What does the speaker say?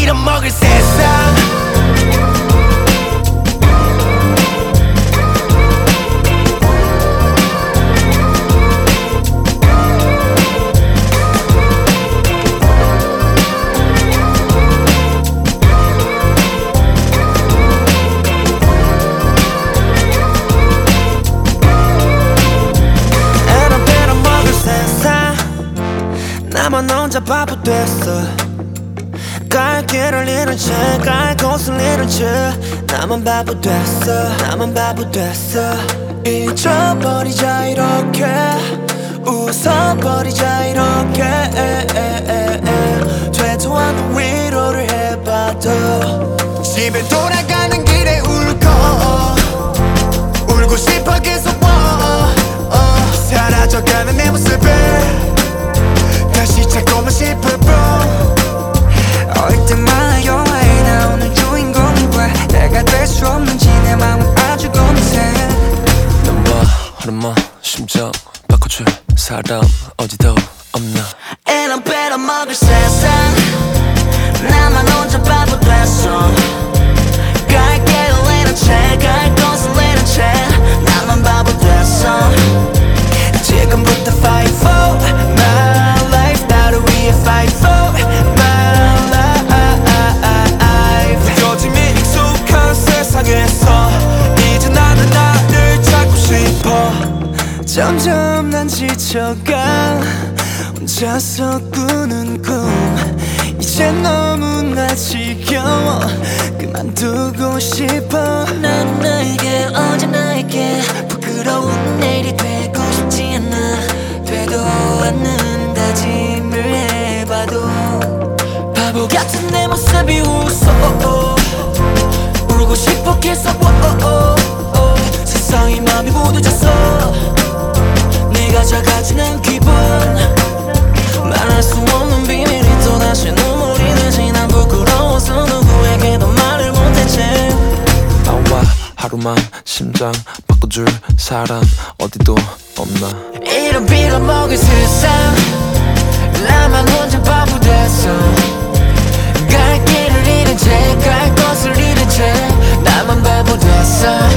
빌어먹을 세상. 나만 혼자 바보 됐어. 갈 길을 잃은 채 갈 곳을 잃은 채 나만 바보 됐어. 나만 바보 됐어. 잊어버리자 이렇게 웃어버리자 이렇게 되도 않는 위로를 해봐도 집에 돌아가는 길에 울고 싶어 계속 사라져가는 내 모습을 다시 찾고만 싶어 bro. 어릴 때마다 영화에 나오는 주인공이 왜 내가 될 수 없는지 내 맘은 아주 고민해. 너와 하루만 심장 바꿔줄 사람 어디도 없나. And I'm better 먹을 세상. 나만 혼자 바보 됐어. 갈 길을 잃은 채 갈 곳을 잃은 채 나만 바보 됐어. 지금부터 fight for my life. 나를 위해 fight for my life. 요즘이 익숙한 세상에서 이제 나는 나를 찾고 싶어. 점점 난 지쳐가 혼자서 꾸는 꿈 이제 너무나 지겨워 그만두고 싶어. 난 나에게 어제 나에게 부끄러운 내일이 되고 싶지 않아. 되도 않는 다짐을 해봐도 바보 같은 내 모습이 웃어. 울고 싶어 계속 세상이 맘이 무뎌졌어. 네가 작아지는 기분 말할 수 없는 비밀이 또다시 눈물이 나지. 난 부끄러워서 누구에게도 말을 못했지. 나와 하루만 심장 바꿔줄 사람 어디도 없나. 이런 빌어먹을 세상. 나만 혼자 바보 됐어. 갈 길을 잃은 채 갈 곳을 잃은 채 나만 바보 됐어.